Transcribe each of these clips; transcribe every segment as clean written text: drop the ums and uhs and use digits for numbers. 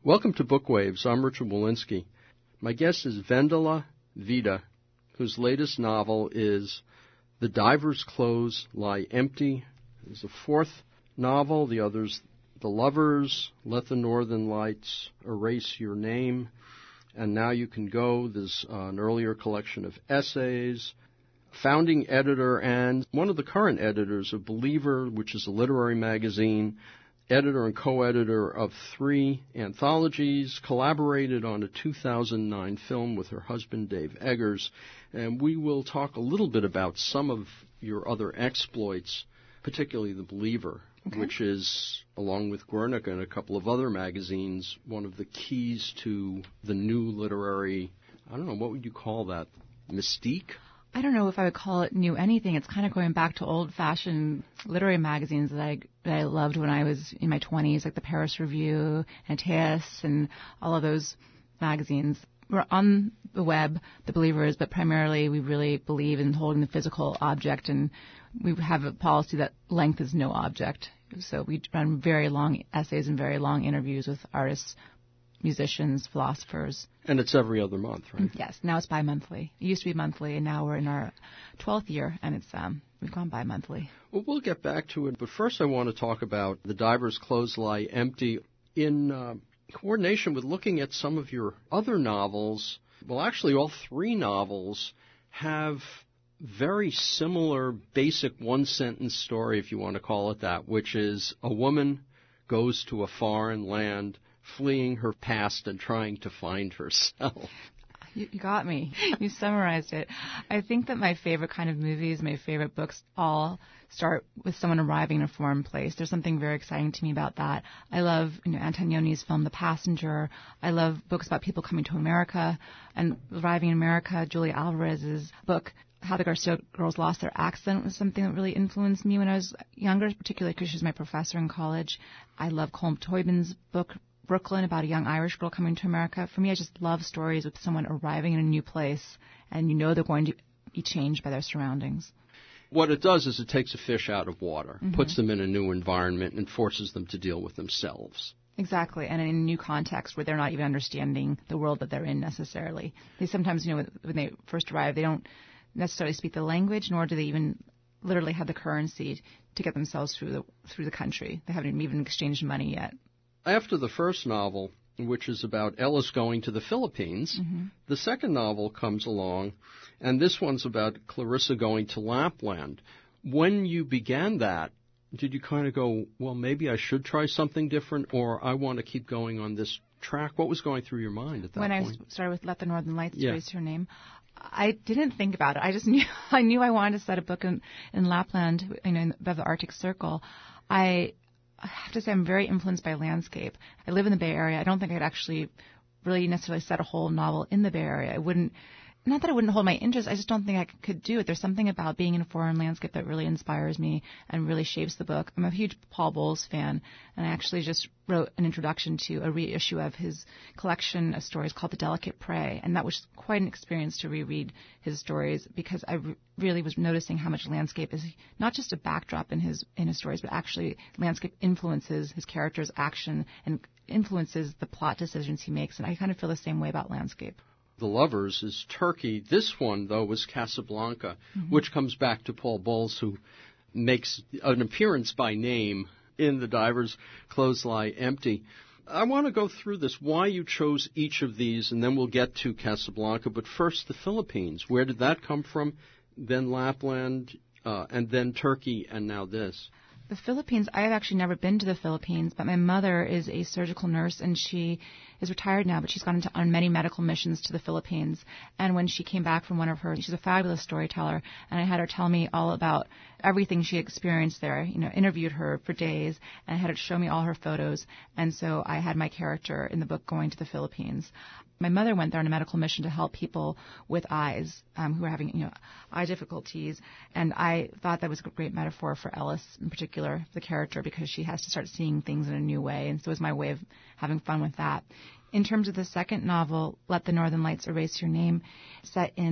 Welcome to Bookwaves. I'm Richard Walensky. My guest is Vendela Vida, whose latest novel is The Diver's Clothes Lie Empty. It's the fourth novel. The others, The Lovers, Let the Northern Lights Erase Your Name, and Now You Can Go. There's an earlier collection of essays. Founding editor and one of the current editors of Believer, which is a literary magazine, editor and co-editor of 3 anthologies, collaborated on a 2009 film with her husband, Dave Eggers. And we will talk a little bit about some of your other exploits, particularly The Believer, which is, along with Guernica and a couple of other magazines, one of the keys to the new literary, I don't know, what would you call that, mystique? I don't know if I would call it new anything. It's kind of going back to old-fashioned literary magazines that I loved when I was in my 20s, like the Paris Review and Théâtre and all of those magazines. We're on the web, The Believer is, but primarily we really believe in holding the physical object, and we have a policy that length is no object. So we run very long essays and very long interviews with artists, musicians, philosophers. And it's every other month, right? Yes. Now it's bi-monthly. It used to be monthly, and now we're in our 12th year, and it's we've gone bi-monthly. Well, we'll get back to it, but first I want to talk about The Diver's Clothes Lie Empty in coordination with looking at some of your other novels. Well, actually, all 3 novels have very similar basic one-sentence story, if you want to call it that, which is a woman goes to a foreign land, fleeing her past and trying to find herself. You got me. You summarized it. I think that my favorite kind of movies, my favorite books, all start with someone arriving in a foreign place. There's something very exciting to me about that. I love Antonioni's film The Passenger. I love books about people coming to America and arriving in America. Julia Alvarez's book, How the Garcia Girls Lost Their Accent, was something that really influenced me when I was younger, particularly because she was my professor in college. I love Colm Toibin's book, Brooklyn, about a young Irish girl coming to America. For me, I just love stories with someone arriving in a new place and they're going to be changed by their surroundings. What it does is it takes a fish out of water, puts them in a new environment, and forces them to deal with themselves. Exactly, and in a new context where they're not even understanding the world that they're in necessarily. They sometimes, when they first arrive, they don't necessarily speak the language, nor do they even literally have the currency to get themselves through the country. They haven't even exchanged money yet. After the first novel, which is about Ellis going to the Philippines, the second novel comes along, and this one's about Clarissa going to Lapland. When you began that, did you kind of go, well, maybe I should try something different, or I want to keep going on this track? What was going through your mind at that point? When I started with Let the Northern Lights Erase Your Name, I didn't think about it. I just knew I wanted to set a book in Lapland, above the Arctic Circle. I have to say I'm very influenced by landscape. I live in the Bay Area. I don't think I'd actually really necessarily set a whole novel in the Bay Area. Not that it wouldn't hold my interest, I just don't think I could do it. There's something about being in a foreign landscape that really inspires me and really shapes the book. I'm a huge Paul Bowles fan, and I actually just wrote an introduction to a reissue of his collection of stories called The Delicate Prey, and that was quite an experience to reread his stories because I really was noticing how much landscape is not just a backdrop in his stories, but actually landscape influences his character's action and influences the plot decisions he makes, and I kind of feel the same way about landscape. The Lovers is Turkey. This one, though, was Casablanca, which comes back to Paul Bowles, who makes an appearance by name in The Diver's Clothes Lie Empty. I want to go through this, why you chose each of these, and then we'll get to Casablanca. But first, the Philippines. Where did that come from? Then Lapland, and then Turkey, and now this. The Philippines, I have actually never been to the Philippines, but my mother is a surgical nurse, and she is retired now, but she's gone on many medical missions to the Philippines. And when she came back from one of her, she's a fabulous storyteller, and I had her tell me all about everything she experienced there, interviewed her for days, and I had her show me all her photos. And so I had my character in the book going to the Philippines. My mother went there on a medical mission to help people with eyes who were having, eye difficulties. And I thought that was a great metaphor for Ellis in particular, the character, because she has to start seeing things in a new way. And so it was my way of having fun with that. In terms of the second novel, Let the Northern Lights Erase Your Name, set in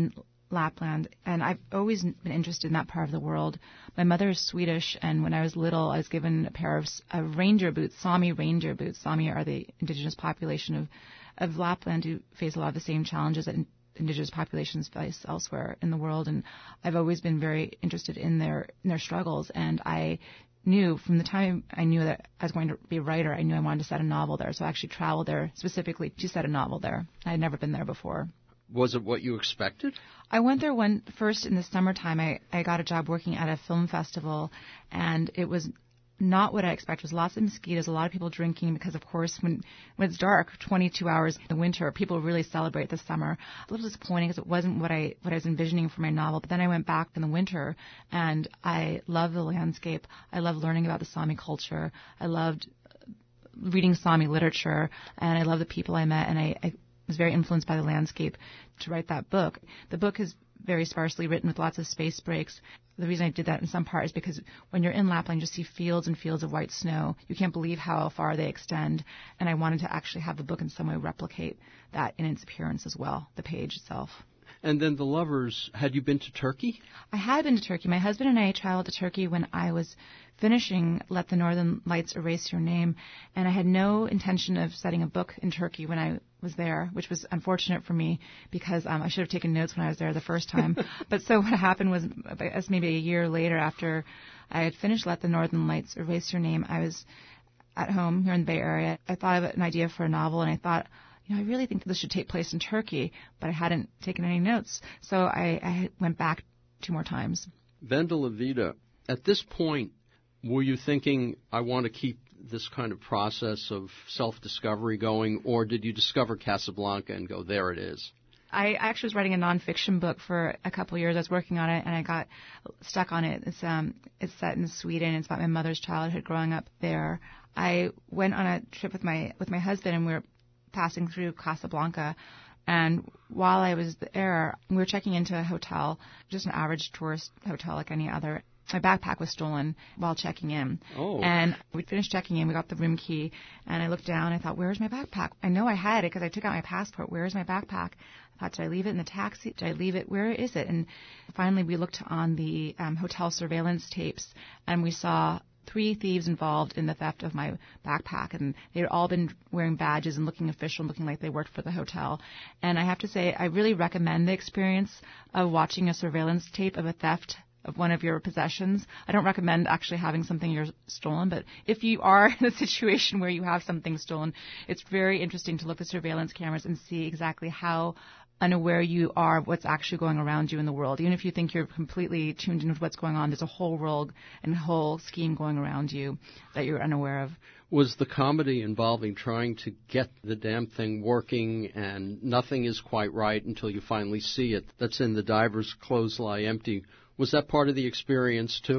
Lapland, and I've always been interested in that part of the world. My mother is Swedish, and when I was little, I was given a pair of ranger boots, Sami ranger boots. Sami are the indigenous population of Lapland who face a lot of the same challenges that indigenous populations face elsewhere in the world, and I've always been very interested in their struggles, and I knew from the time I knew that I was going to be a writer, I knew I wanted to set a novel there, so I actually traveled there specifically to set a novel there. I had never been there before. Was it what you expected? I went there first in the summertime. I got a job working at a film festival, and it was not what I expected. It was lots of mosquitoes, a lot of people drinking because, of course, when it's dark, 22 hours in the winter, people really celebrate the summer. A little disappointing because it wasn't what I was envisioning for my novel. But then I went back in the winter, and I loved the landscape. I loved learning about the Sami culture. I loved reading Sami literature, and I loved the people I met, and I was very influenced by the landscape to write that book. The book is very sparsely written with lots of space breaks. The reason I did that in some part is because when you're in Lapland, you see fields and fields of white snow. You can't believe how far they extend, and I wanted to actually have the book in some way replicate that in its appearance as well, the page itself. And then The Lovers, had you been to Turkey? I had been to Turkey. My husband and I traveled to Turkey when I was finishing Let the Northern Lights Erase Your Name, and I had no intention of setting a book in Turkey when I was there, which was unfortunate for me because I should have taken notes when I was there the first time. But so what happened was, maybe a year later after I had finished Let the Northern Lights Erase Your Name, I was at home here in the Bay Area. I thought of an idea for a novel, and I thought, I really think this should take place in Turkey, but I hadn't taken any notes. So I went back 2 more times. Vendela Vida, at this point, were you thinking, I want to keep this kind of process of self-discovery going, or did you discover Casablanca and go, there it is? I actually was writing a nonfiction book for a couple of years. I was working on it, and I got stuck on it. It's set in Sweden. It's about my mother's childhood growing up there. I went on a trip with my husband, and we were passing through Casablanca, and while I was there, we were checking into a hotel, just an average tourist hotel like any other. My backpack was stolen while checking in. Oh. And we finished checking in. We got the room key, and I looked down. I thought, where's my backpack? I know I had it because I took out my passport. Where's my backpack? I thought, did I leave it in the taxi? Did I leave it? Where is it? And finally, we looked on the hotel surveillance tapes, and we saw 3 thieves involved in the theft of my backpack, and they had all been wearing badges and looking official, looking like they worked for the hotel. And I have to say, I really recommend the experience of watching a surveillance tape of a theft of one of your possessions. I don't recommend actually having something you're stolen, but if you are in a situation where you have something stolen, it's very interesting to look at surveillance cameras and see exactly how unaware you are of what's actually going around you in the world. Even if you think you're completely tuned into what's going on, there's a whole world and a whole scheme going around you that you're unaware of. Was the comedy involving trying to get the damn thing working and nothing is quite right until you finally see it? That's in The Diver's Clothes Lie Empty. Was that part of the experience, too?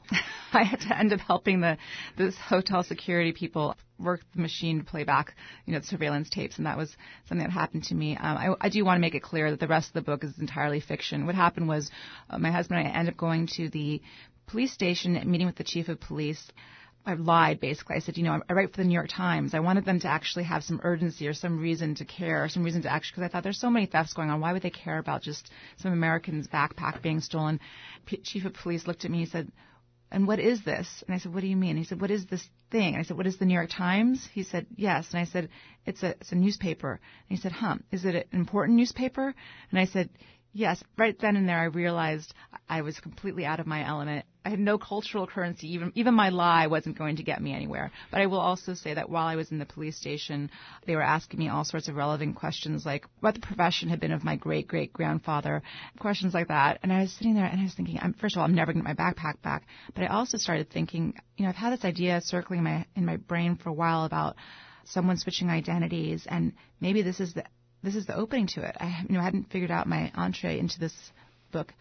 I had to end up helping this hotel security people work the machine to play back, the surveillance tapes, and that was something that happened to me. I do want to make it clear that the rest of the book is entirely fiction. What happened was my husband and I ended up going to the police station and meeting with the chief of police. I lied, basically. I said, I write for the New York Times. I wanted them to actually have some urgency or some reason to care, or some reason to actually, because I thought there's so many thefts going on. Why would they care about just some American's backpack being stolen? Chief of police looked at me and said, and what is this? And I said, what do you mean? He said, what is this thing? And I said, what is the New York Times? He said, yes. And I said, it's a newspaper. And he said, is it an important newspaper? And I said, yes. Right then and there, I realized I was completely out of my element. I had no cultural currency. Even my lie wasn't going to get me anywhere. But I will also say that while I was in the police station, they were asking me all sorts of relevant questions, like what the profession had been of my great-great-grandfather, questions like that. And I was sitting there and I was thinking, first of all, I'm never going to get my backpack back. But I also started thinking, I've had this idea circling in my brain for a while about someone switching identities, and maybe this is the opening to it. I hadn't figured out my entree into this book.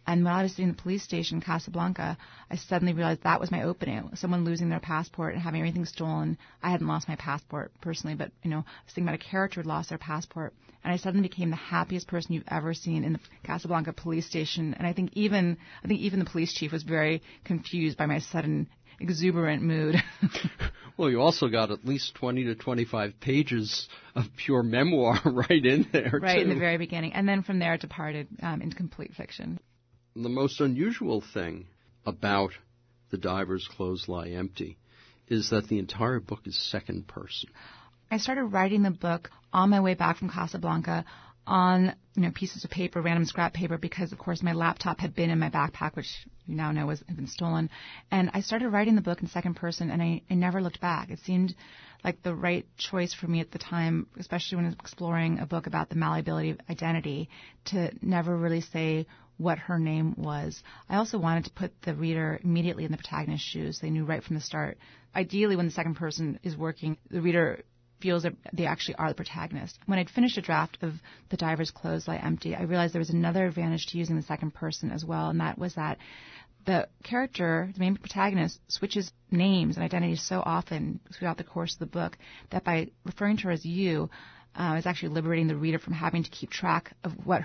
And when I was sitting in the police station in Casablanca, I suddenly realized that was my opening. Someone losing their passport and having everything stolen. I hadn't lost my passport personally, but, I was thinking about a character who had lost their passport. And I suddenly became the happiest person you've ever seen in the Casablanca police station. And I think even the police chief was very confused by my sudden exuberant mood. Well, you also got at least 20 to 25 pages of pure memoir right in there, right, too. In the very beginning. And then from there it departed into complete fiction. The most unusual thing about The Diver's Clothes Lie Empty is that the entire book is second person. I started writing the book on my way back from Casablanca on pieces of paper, random scrap paper, because, of course, my laptop had been in my backpack, which you now know had been stolen. And I started writing the book in second person, and I never looked back. It seemed like the right choice for me at the time, especially when I was exploring a book about the malleability of identity, to never really say what her name was. I also wanted to put the reader immediately in the protagonist's shoes. They knew right from the start. Ideally, when the second person is working, the reader feels that they actually are the protagonist. When I'd finished a draft of The Diver's Clothes Lie Empty, I realized there was another advantage to using the second person as well, and that was that the character, the main protagonist, switches names and identities so often throughout the course of the book that by referring to her as you, is actually liberating the reader from having to keep track of what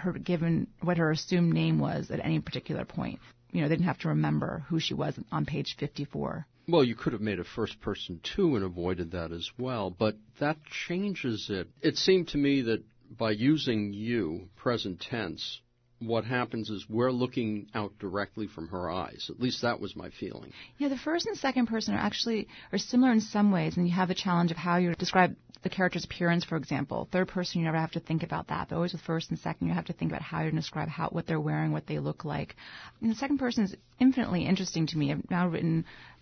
her assumed name was at any particular point. They didn't have to remember who she was on page 54. Well, you could have made a first person too and avoided that as well, but that changes it. It seemed to me that by using you, present tense, what happens is we're looking out directly from her eyes. At least that was my feeling. Yeah, the first and second person are similar in some ways, and you have the challenge of how you describe the character's appearance, for example. Third person, you never have to think about that, but always with first and second, you have to think about how you describe what they're wearing, what they look like. And the second person is infinitely interesting to me. I've now written,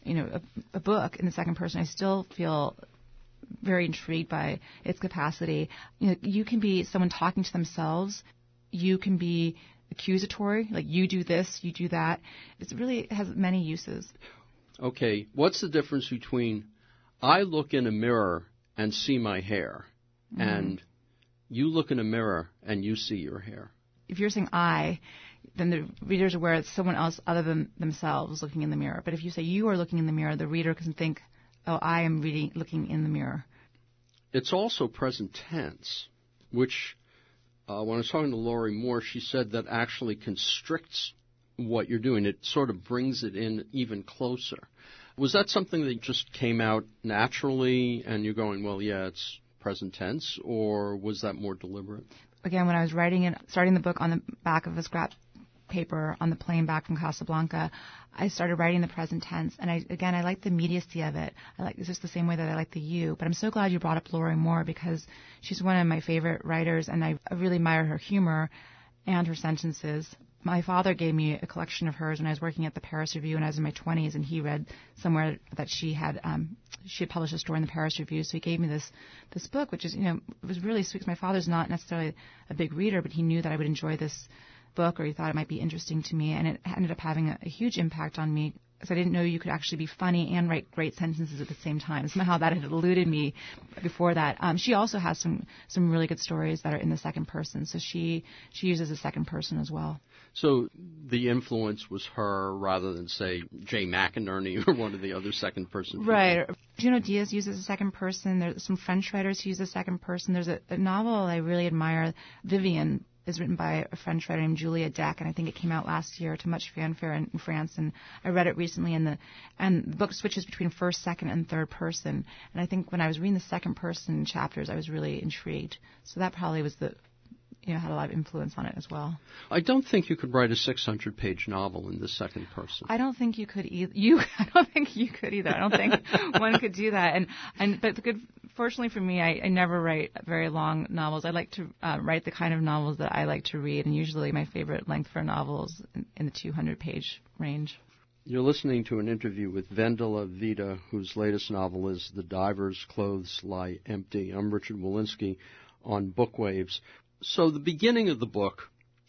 a book in the second person. I still feel very intrigued by its capacity. You can be someone talking to themselves. You can be accusatory, like you do this, you do that. It really has many uses. Okay, what's the difference between I look in a mirror and see my hair and you look in a mirror and you see your hair? If you're saying I, then the reader's aware it's someone else other than themselves looking in the mirror. But if you say you are looking in the mirror, the reader can think, oh, I am looking in the mirror. It's also present tense, which... when I was talking to Laurie Moore, she said that actually constricts what you're doing. It sort of brings it in even closer. Was that something that just came out naturally and you're going, well, yeah, it's present tense, or was that more deliberate? Again, when I was starting the book on the back of a scrap paper on the plane back from Casablanca, I started writing the present tense, and I like the immediacy of it. It's just the same way that I like the you. But I'm so glad you brought up Laurie Moore because she's one of my favorite writers, and I really admire her humor and her sentences. My father gave me a collection of hers when I was working at the Paris Review when I was in my 20s, and he read somewhere that she had published a story in the Paris Review, so he gave me this book, which is, it was really sweet because my father's not necessarily a big reader, but he knew that I would enjoy this book, or he thought it might be interesting to me, and it ended up having a huge impact on me because I didn't know you could actually be funny and write great sentences at the same time. Somehow that had eluded me before that. She also has some really good stories that are in the second person, so she uses the second person as well. So the influence was her rather than, say, Jay McInerney or one of the other second person people. Right. Junot Diaz uses a second person. There's some French writers who use a second person. There's a novel I really admire, Vivian, is written by a French writer named Julia Deck, and I think it came out last year to much fanfare in France. And I read it recently, and the book switches between first, second, and third person. And I think when I was reading the second person chapters, I was really intrigued. So that probably was had a lot of influence on it as well. I don't think you could write a 600-page novel in the second person. I don't think you could either. I don't think you could either. I don't think one could do that. But fortunately for me, I never write very long novels. I like to write the kind of novels that I like to read, and usually my favorite length for novels in the 200-page range. You're listening to an interview with Vendela Vida, whose latest novel is The Diver's Clothes Lie Empty. I'm Richard Wolinsky on Bookwaves. So the beginning of the book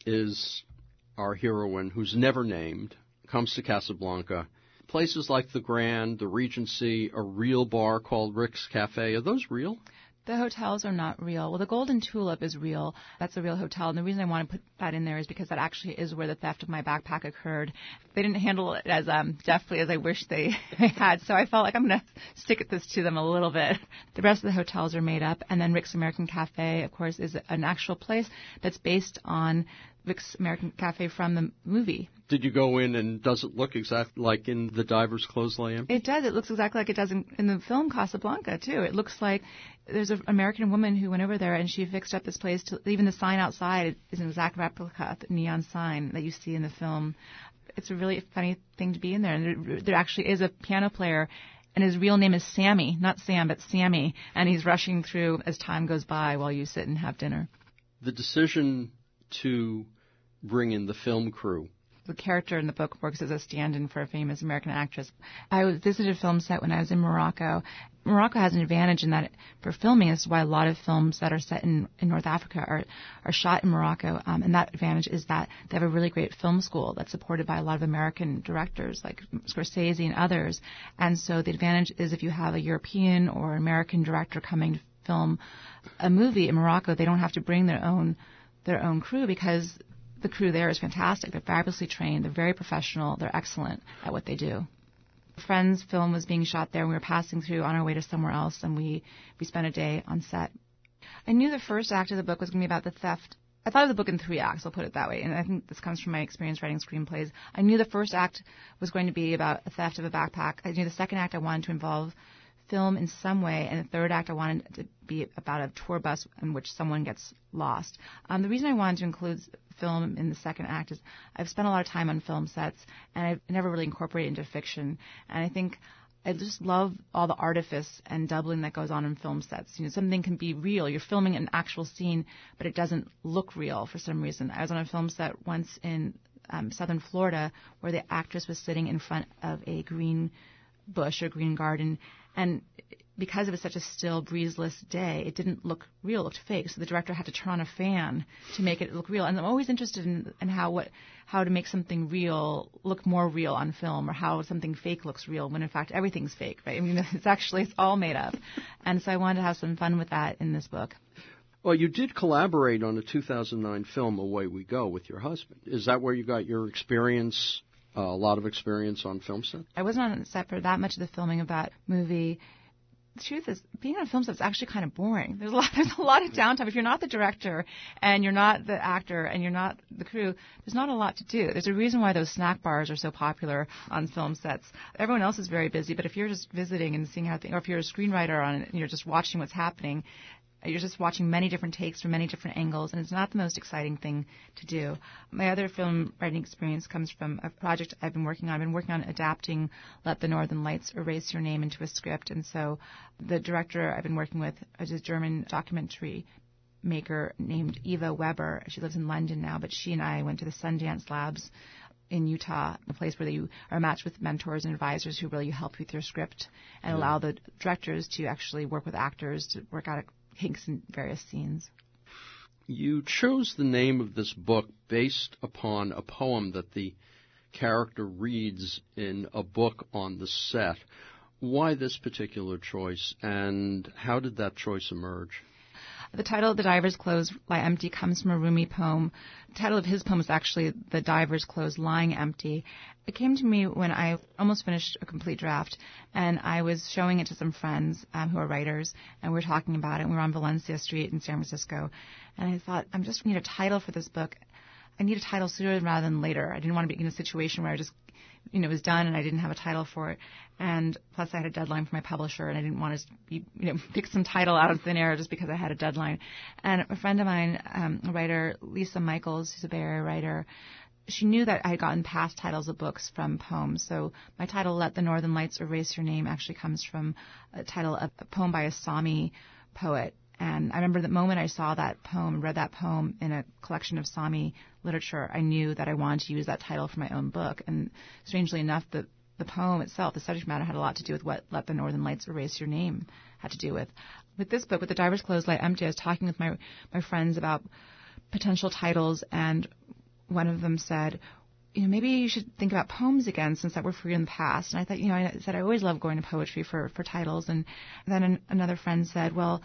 is our heroine, who's never named, comes to Casablanca. Places like the Grand, the Regency, a real bar called Rick's Cafe. Are those real? The hotels are not real. Well, the Golden Tulip is real. That's a real hotel. And the reason I want to put that in there is because that actually is where the theft of my backpack occurred. They didn't handle it as deftly as I wish they had. So I felt like I'm going to stick this to them a little bit. The rest of the hotels are made up. And then Rick's American Cafe, of course, is an actual place that's based on Rick's American Cafe from the movie. Did you go in, and does it look exactly like in The Diver's Clothes Lie Empty? It does. It looks exactly like it does in the film Casablanca, too. It looks like there's an American woman who went over there and she fixed up this place. Even the sign outside is an exact replica of the neon sign that you see in the film. It's a really funny thing to be in there. And there actually is a piano player, and his real name is Sammy. Not Sam, but Sammy. And he's rushing through as time goes by while you sit and have dinner. The decision to bring in the film crew. The character in the book works as a stand-in for a famous American actress. I visited a film set when I was in Morocco. Morocco has an advantage in that for filming, this is why a lot of films that are set in North Africa are shot in Morocco. And that advantage is that they have a really great film school that's supported by a lot of American directors like Scorsese and others. And so the advantage is if you have a European or American director coming to film a movie in Morocco, they don't have to bring their own crew because the crew there is fantastic. They're fabulously trained. They're very professional. They're excellent at what they do. A friend's film was being shot there, and we were passing through on our way to somewhere else, and we spent a day on set. I knew the first act of the book was going to be about the theft. I thought of the book in 3 acts, I'll put it that way, and I think this comes from my experience writing screenplays. I knew the first act was going to be about a theft of a backpack. I knew the second act I wanted to involve film in some way, and the third act I wanted to be about a tour bus in which someone gets lost. The reason I wanted to include film in the second act is I've spent a lot of time on film sets, and I've never really incorporated into fiction. And I think I just love all the artifice and doubling that goes on in film sets. You know, something can be real. You're filming an actual scene, but it doesn't look real for some reason. I was on a film set once in southern Florida where the actress was sitting in front of a green bush or green garden, and because it was such a still, breezeless day, it didn't look real, it looked fake. So the director had to turn on a fan to make it look real. And I'm always interested in how to make something real look more real on film, or how something fake looks real when in fact everything's fake, right? I mean, it's all made up. And so I wanted to have some fun with that in this book. Well, you did collaborate on a 2009 film, Away We Go, with your husband. Is that where you got your experience? A lot of experience on film set? I wasn't on set for that much of the filming of that movie. The truth is, being on a film set is actually kind of boring. There's a lot of downtime. If you're not the director and you're not the actor and you're not the crew, there's not a lot to do. There's a reason why those snack bars are so popular on film sets. Everyone else is very busy, but if you're just visiting and seeing how things, or if you're a screenwriter on it and you're just watching what's happening, you're just watching many different takes from many different angles, and it's not the most exciting thing to do. My other film writing experience comes from a project I've been working on. I've been working on adapting Let the Northern Lights Erase Your Name into a script, and so the director I've been working with is a German documentary maker named Eva Weber. She lives in London now, but she and I went to the Sundance Labs in Utah, a place where you are matched with mentors and advisors who really help you with your script and allow the directors to actually work with actors to work out kinks in various scenes. You chose the name of this book based upon a poem that the character reads in a book on the set. Why this particular choice, and how did that choice emerge? The title, The Diver's Clothes Lie Empty, comes from a Rumi poem. The title of his poem is actually The Diver's Clothes Lying Empty. It came to me when I almost finished a complete draft, and I was showing it to some friends who are writers, and we were talking about it. We were on Valencia Street in San Francisco, and I thought, I just need a title for this book. I need a title sooner rather than later. I didn't want to be in a situation where I just it was done and I didn't have a title for it. And plus I had a deadline for my publisher and I didn't want to pick some title out of thin air just because I had a deadline. And a friend of mine, a writer, Lisa Michaels, who's a Bay Area writer, she knew that I had gotten past titles of books from poems. So my title, Let the Northern Lights Erase Your Name, actually comes from a title of a poem by a Sami poet. And I remember the moment I saw that poem, read that poem in a collection of Sami literature, I knew that I wanted to use that title for my own book. And strangely enough, the poem itself, the subject matter, had a lot to do with what Let the Northern Lights Erase Your Name had to do with. With this book, with The Diver's Clothes Lie Empty, I was talking with my friends about potential titles, and one of them said, maybe you should think about poems again since that were for you in the past. And I thought, I said I always love going to poetry for titles. And then another friend said, well,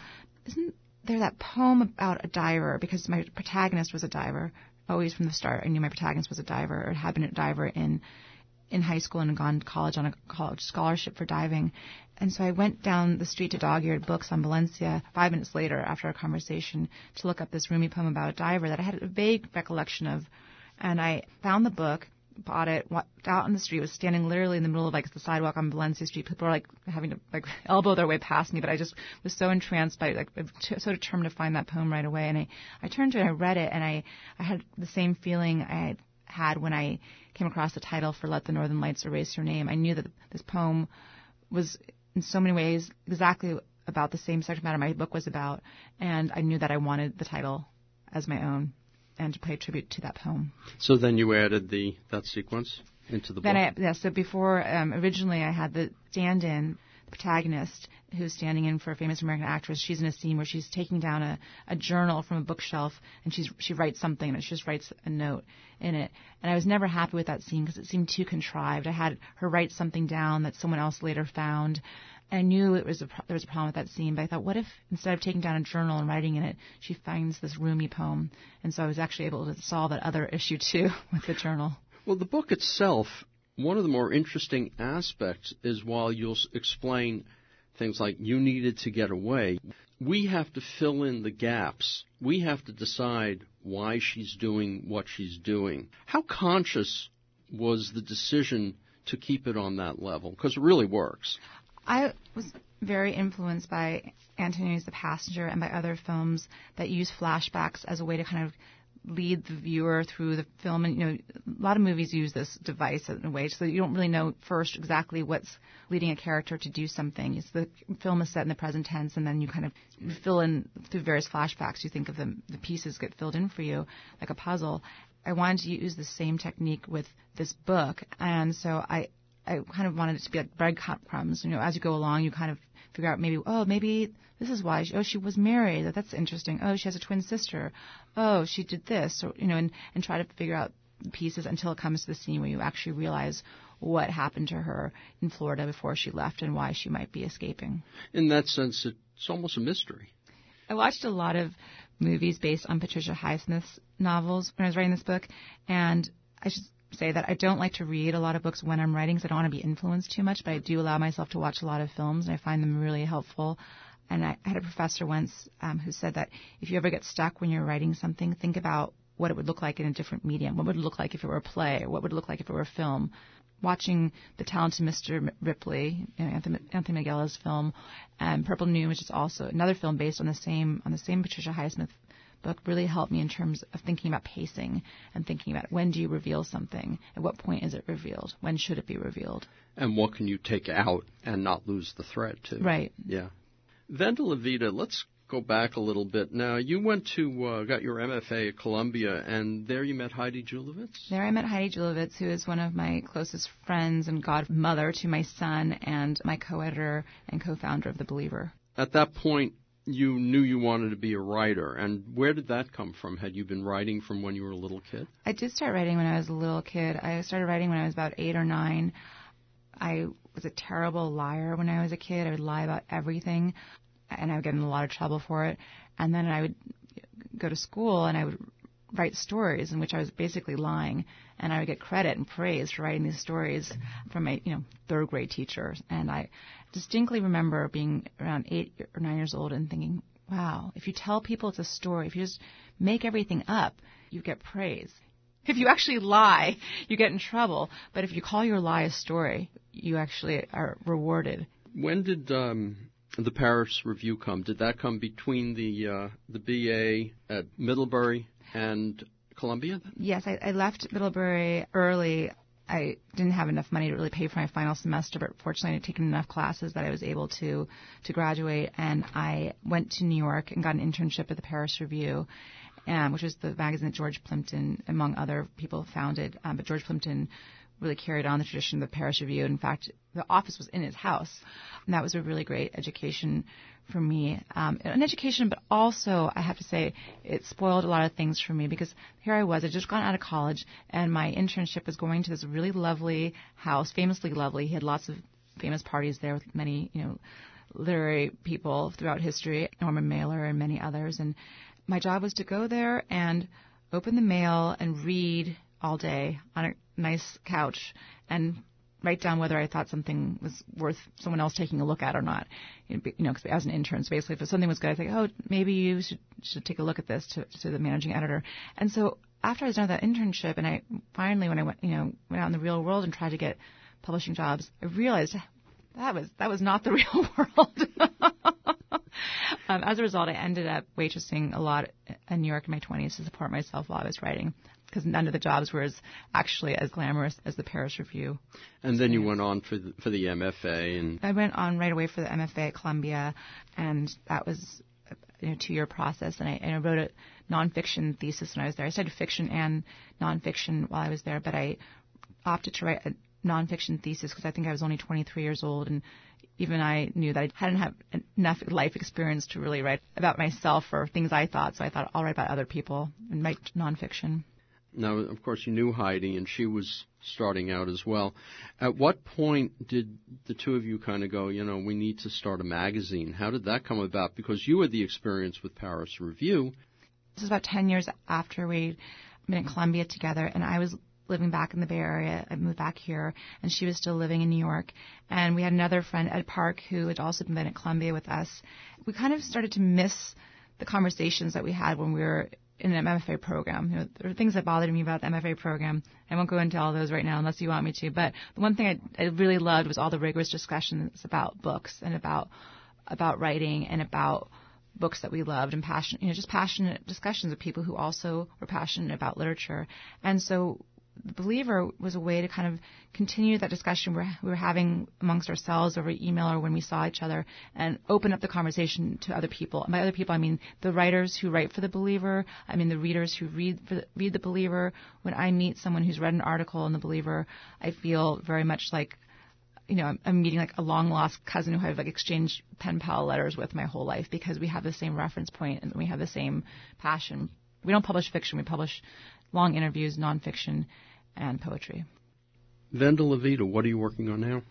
isn't there that poem about a diver? Because my protagonist was a diver. Always from the start, I knew my protagonist was a diver, or had been a diver in high school and had gone to college on a college scholarship for diving. And so I went down the street to dog-eared books on Valencia 5 minutes later after our conversation to look up this Rumi poem about a diver that I had a vague recollection of. And I found the book, bought it, walked out on the street, was standing literally in the middle of the sidewalk on Valencia Street. People were having to elbow their way past me, but I just was so entranced by so determined to find that poem right away. And I turned to it and I read it, and I had the same feeling I had when I came across the title for Let the Northern Lights Erase Your Name. I knew that this poem was in so many ways exactly about the same subject matter my book was about, and I knew that I wanted the title as my own and to pay tribute to that poem. So then you added that sequence into the book? So before, originally I had the stand-in, the protagonist, who's standing in for a famous American actress. She's in a scene where she's taking down a journal from a bookshelf, and she writes something, and she just writes a note in it. And I was never happy with that scene because it seemed too contrived. I had her write something down that someone else later found. I knew there was a problem with that scene, but I thought, what if instead of taking down a journal and writing in it, she finds this Rumi poem? And so I was actually able to solve that other issue, too, with the journal. Well, the book itself, one of the more interesting aspects is while you'll explain things like you needed to get away, we have to fill in the gaps. We have to decide why she's doing what she's doing. How conscious was the decision to keep it on that level? Because it really works. I was very influenced by Antonioni's The Passenger and by other films that use flashbacks as a way to kind of lead the viewer through the film. And, a lot of movies use this device in a way so that you don't really know first exactly what's leading a character to do something. The film is set in the present tense, and then you kind of fill in through various flashbacks. You think of the pieces get filled in for you like a puzzle. I wanted to use the same technique with this book, and so I kind of wanted it to be like breadcrumbs. As you go along, you kind of figure out maybe this is why. She was married. That's interesting. Oh, she has a twin sister. Oh, she did this. Or, and try to figure out the pieces until it comes to the scene where you actually realize what happened to her in Florida before she left and why she might be escaping. In that sense, it's almost a mystery. I watched a lot of movies based on Patricia Highsmith's novels when I was writing this book, and I should say that I don't like to read a lot of books when I'm writing because I don't want to be influenced too much, but I do allow myself to watch a lot of films, and I find them really helpful. And I had a professor once who said that if you ever get stuck when you're writing something, think about what it would look like in a different medium. What would it look like if it were a play? Or what would it look like if it were a film? Watching The Talented Mr. Ripley, Anthony Minghella film, and Purple Noon, which is also another film based on the same Patricia Highsmith book, really helped me in terms of thinking about pacing and thinking about when do you reveal something, at what point is it revealed, when should it be revealed, and what can you take out and not lose the thread too. Right. Yeah. Vendela Vida, let's go back a little bit. Now, you went to got your MFA at Columbia, and there you met Heidi Julavits? There I met Heidi Julavits, who is one of my closest friends and godmother to my son and my co-editor and co-founder of The Believer. At that point, you knew you wanted to be a writer, and where did that come from? Had you been writing from when you were a little kid? I did start writing when I was a little kid. I started writing when I was about 8 or 9. I was a terrible liar when I was a kid. I would lie about everything, and I would get in a lot of trouble for it. And then I would go to school, and I would write stories in which I was basically lying, and I would get credit and praise for writing these stories from my, third grade teacher. And I distinctly remember being around 8 or 9 years old and thinking, wow, if you tell people it's a story, if you just make everything up, you get praise. If you actually lie, you get in trouble. But if you call your lie a story, you actually are rewarded. When did the Paris Review come? Did that come between the BA at Middlebury and Columbia? Yes, I left Middlebury early. I didn't have enough money to really pay for my final semester, but fortunately I'd taken enough classes that I was able to graduate, and I went to New York and got an internship at the Paris Review, which was the magazine that George Plimpton, among other people, founded. But George Plimpton really carried on the tradition of the Paris Review. In fact, the office was in his house, and that was a really great education for me. An education, but also, I have to say, it spoiled a lot of things for me because here I was, I'd just gone out of college, and my internship was going to this really lovely house, famously lovely. He had lots of famous parties there with many, literary people throughout history, Norman Mailer and many others. And my job was to go there and open the mail and read all day on a nice couch and write down whether I thought something was worth someone else taking a look at or not. Because as an intern, so basically if something was good, I'd say, oh, maybe you should take a look at this to the managing editor. And so after I was done with that internship, and I finally, when I went out in the real world and tried to get publishing jobs, I realized that was not the real world. As a result, I ended up waitressing a lot in New York in my 20s to support myself while I was writing, because none of the jobs were actually as glamorous as the Paris Review. And then you went on for the MFA. And I went on right away for the MFA at Columbia, and that was a 2-year process. And I wrote a nonfiction thesis when I was there. I studied fiction and nonfiction while I was there, but I opted to write a nonfiction thesis because I think I was only 23 years old, and even I knew that I hadn't had enough life experience to really write about myself or things I thought, so I thought I'll write about other people and write nonfiction. Now, of course, you knew Heidi, and she was starting out as well. At what point did the two of you kind of go, we need to start a magazine? How did that come about? Because you had the experience with Paris Review. This was about 10 years after we'd been at Columbia together, and I was living back in the Bay Area. I moved back here, and she was still living in New York. And we had another friend, Ed Park, who had also been at Columbia with us. We kind of started to miss the conversations that we had when we were in an MFA program. There are things that bothered me about the MFA program. I won't go into all those right now unless you want me to. But the one thing I really loved was all the rigorous discussions about books and about writing and about books that we loved, and just passionate discussions with people who also were passionate about literature. And so The Believer was a way to kind of continue that discussion we were having amongst ourselves over email or when we saw each other, and open up the conversation to other people. And by other people, I mean the writers who write for The Believer. I mean the readers who read The Believer. When I meet someone who's read an article in The Believer, I feel very much like, I'm meeting like a long-lost cousin who I've exchanged pen pal letters with my whole life, because we have the same reference point and we have the same passion. We don't publish fiction. We publish long interviews, nonfiction, and poetry. Vendela Vida, what are you working on now?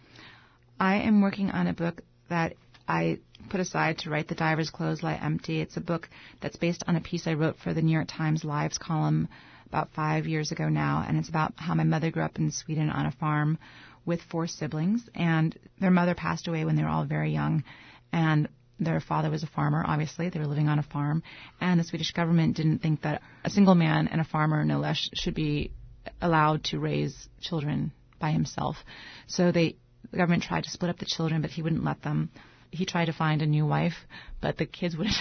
I am working on a book that I put aside to write The Diver's Clothes Lie Empty. It's a book that's based on a piece I wrote for the New York Times Lives column about 5 years ago now, and it's about how my mother grew up in Sweden on a farm with 4 siblings, and their mother passed away when they were all very young, and their father was a farmer, obviously. They were living on a farm, and the Swedish government didn't think that a single man and a farmer, no less, should be allowed to raise children by himself. So the government tried to split up the children, but he wouldn't let them. He tried to find a new wife, but the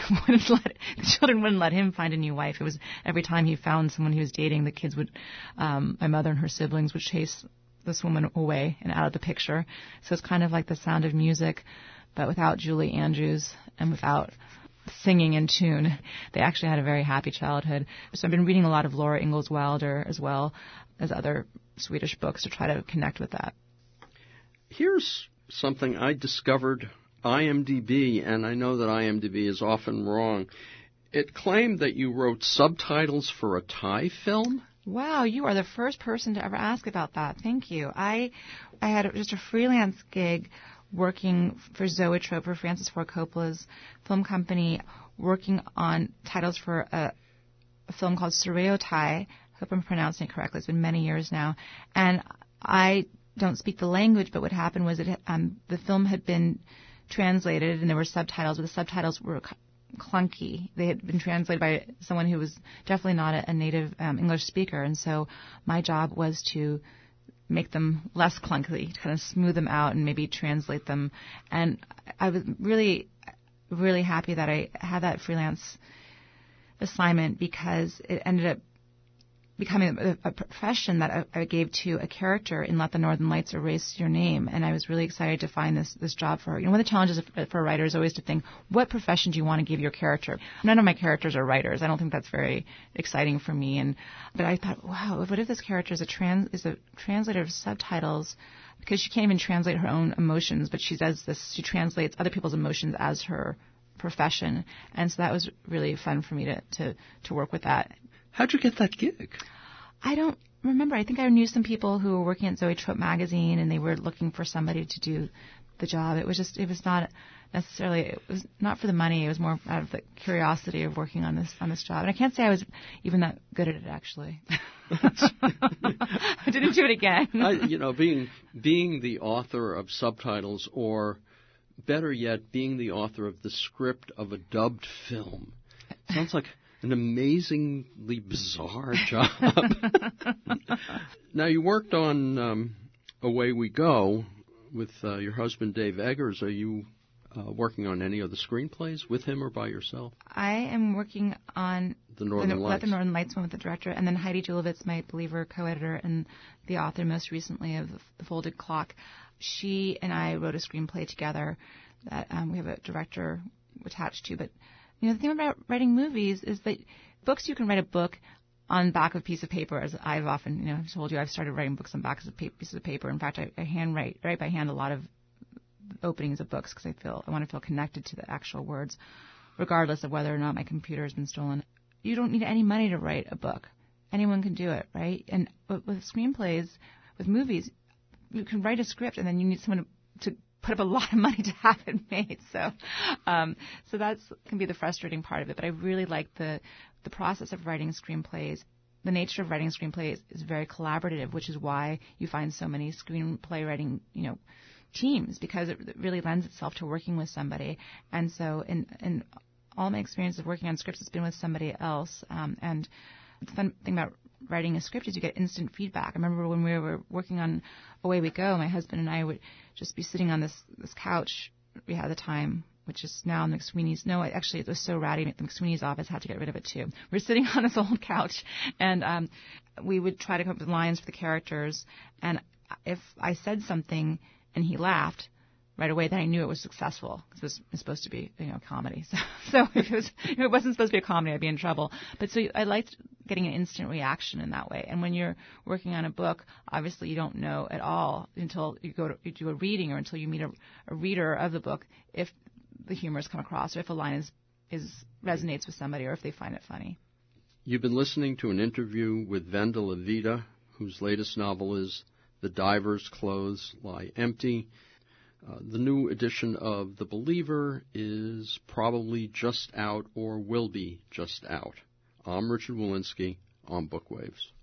children wouldn't let him find a new wife. It was every time he found someone he was dating, the kids would, my mother and her siblings would chase this woman away and out of the picture. So it's kind of like The Sound of Music, but without Julie Andrews and without singing in tune. They actually had a very happy childhood. So I've been reading a lot of Laura Ingalls Wilder as well as other Swedish books to try to connect with that. Here's something I discovered, IMDb, and I know that IMDb is often wrong. It claimed that you wrote subtitles for a Thai film. Wow, you are the first person to ever ask about that. Thank you. I had just a freelance gig working for Zoetrope, for Francis Ford Coppola's film company, working on titles for a film called Sureo Thai. I hope I'm pronouncing it correctly. It's been many years now. And I don't speak the language, but what happened was the film had been translated and there were subtitles, but the subtitles were clunky. They had been translated by someone who was definitely not a native English speaker, and so my job was to make them less clunky, to kind of smooth them out and maybe translate them. And I was really, really happy that I had that freelance assignment, because it ended up becoming a profession that I gave to a character in Let the Northern Lights Erase Your Name. And I was really excited to find this job for her. One of the challenges for a writer is always to think, what profession do you want to give your character? None of my characters are writers. I don't think that's very exciting for me. But I thought, wow, what if this character is a translator of subtitles? Because she can't even translate her own emotions, but she does this. She translates other people's emotions as her profession. And so that was really fun for me to work with that. How'd you get that gig? I don't remember. I think I knew some people who were working at Zoetrope magazine, and they were looking for somebody to do the job. It was not necessarily, it was not for the money. It was more out of the curiosity of working on this job. And I can't say I was even that good at it, actually. I didn't do it again. Being the author of subtitles, or better yet, being the author of the script of a dubbed film, sounds like an amazingly bizarre job. Now, you worked on Away We Go with your husband, Dave Eggers. Are you working on any of the screenplays with him or by yourself? I am working on The Northern Lights. The Northern Lights one with the director, and then Heidi Julovitz, my Believer co-editor and the author most recently of The Folded Clock. She and I wrote a screenplay together that we have a director attached to. But the thing about writing movies is that books, you can write a book on the back of a piece of paper, as I've often told you. I've started writing books on backs of pieces of paper. In fact, I write by hand a lot of openings of books because I want to feel connected to the actual words, regardless of whether or not my computer has been stolen. You don't need any money to write a book. Anyone can do it, right? And with screenplays, with movies, you can write a script and then you need someone to put up a lot of money to have it made. So that's can be the frustrating part of it. But I really like the process of writing screenplays. The nature of writing screenplays is very collaborative, which is why you find so many screenplay writing, teams, because it really lends itself to working with somebody. And so in all my experience of working on scripts, it's been with somebody else. And the fun thing about writing a script is you get instant feedback. I remember when we were working on Away We Go, my husband and I would just be sitting on this couch we had at the time, which is now McSweeney's. No, actually, it was so ratty, the McSweeney's office had to get rid of it too. We were sitting on this old couch, and we would try to come up with lines for the characters. And if I said something and he laughed right away, then I knew it was successful, because it was supposed to be a comedy. So if it wasn't supposed to be a comedy, I'd be in trouble. But so I liked getting an instant reaction in that way. And when you're working on a book, obviously you don't know at all until you do a reading, or until you meet a reader of the book, if the humor has come across, or if a line resonates with somebody, or if they find it funny. You've been listening to an interview with Vendela Vida, whose latest novel is The Diver's Clothes Lie Empty. The new edition of The Believer is probably just out, or will be just out. I'm Richard Wolinsky on Bookwaves.